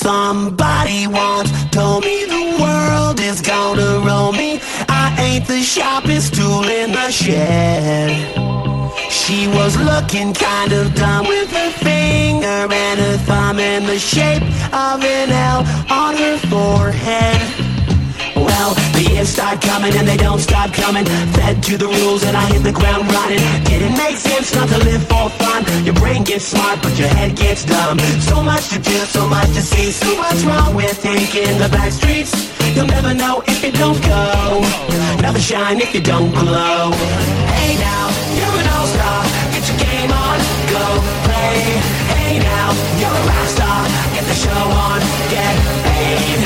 Somebody once told me the world is gonna roll me. I ain't the sharpest tool in the shed. She was looking kind of dumb with her finger and her thumb in the shape of an L on her forehead. Well, the years start coming and they don't stop coming. Fed to the rules and I hit the ground running. Didn't make sense not to live for fun. Your brain gets smart but your head gets dumb. So much to do, so much to see. So what's wrong with taking the back streets? You'll never know if you don't go. Never shine if you don't glow. Hey now, you're an all-star. Get your game on, go play. Hey now, you're a rock star. Get the show on, get paid.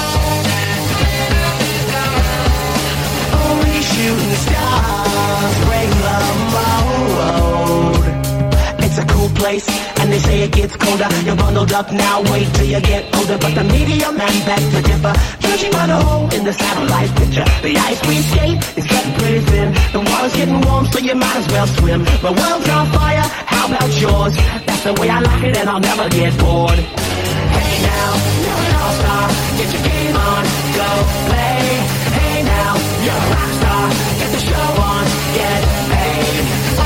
Only shooting stars break the mold. It's a cool place, and they say it gets colder. You're bundled up now, wait till you get older. But the media man begs to differ, judging by the hole in the satellite picture. The ice we skate is getting pretty thin. The water's getting warm, so you might as well swim. My world's on fire, how about yours? That's the way I like it, and I'll never get bored. Hey now, you're an all-star. Get your game on, go play. Hey now, you're a rock star. Get the show on, get paid.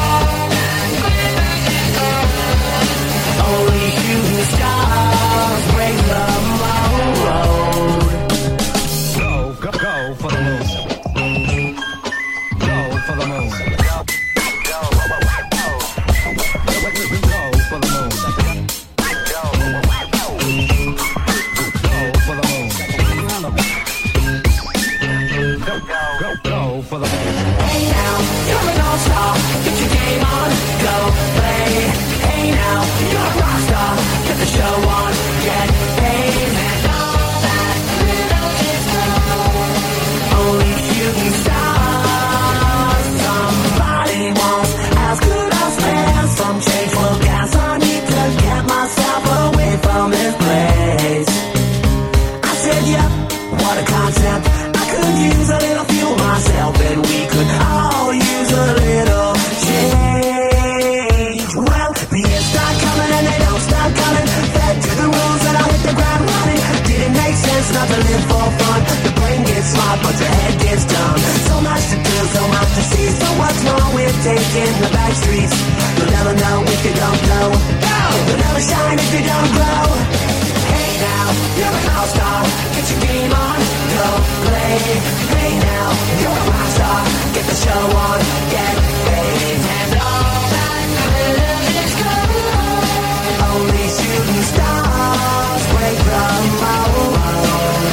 Only shooting stars break the mold. Go for the moon. Go for the moon. Go for the moon. Go for the moon. Hey now, you're an all-star. Get your game on, go play. Hey now, you're a rock star. Get the show on, get paid. And all that glitters is gold. Only shooting stars. Somebody once asked, could I spare some change for gas? I need to get myself away from this place. I said, yep, what a concept. I could use a little fuel myself, and we could all use a little change. Well, the years start coming and they don't stop coming. Fed to the rules and I hit the ground running. Didn't make sense not to live for fun. The brain gets smart but the head gets dumb. So much to do, so much to see. So what's wrong with taking the back streets? You'll never know if you don't go. You'll never shine if you don't glow. Hey now, you're an all-star. Get your game on, go play. Hey now, you're a rock star. Get the show on, get paid. And all that glitters is gold. Only shooting stars break the mold.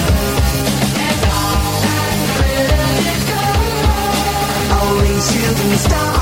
And all that glitters is gold. Only shooting stars